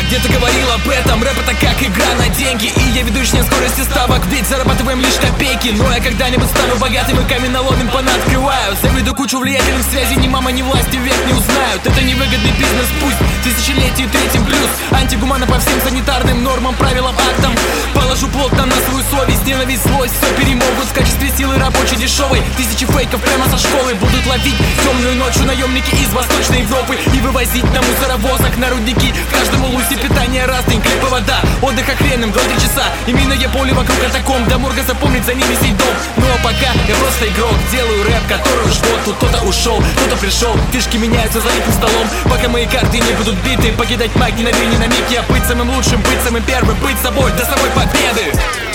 где-то говорил об этом. Рэп это как игра на деньги, и я ведущий на скорости ставок, ведь зарабатываем лишь копейки. Но я когда-нибудь стану богатым и каменоломным понаоткрываю. Заведу кучу влиятельных связей, ни мама, ни власти век не узнают. Это невыгодный бизнес, пусть тысячелетию третьим плюс. Антигумана по всем санитарным нормам, правилам, актам. Положу плотно на свою совесть, ненависть, злость все перемогут в качестве силы рабочей дешевой. Тысячи фейков прямо со школы будут ловить темную ночью наемники из Восточной Европы и вывозить на мусоровозах, на рудники. В каждом улусе питание разный, хлеб и вода, отдых охренным 2-3 часа. И минное поле вокруг катакомб, до морга запомнит за ними сей дом. Ну а пока я просто игрок, делаю рэп, который ждет. Тут кто-то ушел, кто-то пришел, фишки меняются за этим столом. Пока мои карты не будут биты, покидать маг ни на день, ни на миг. Я быть самым лучшим, быть самым первым, быть собой до самой победы.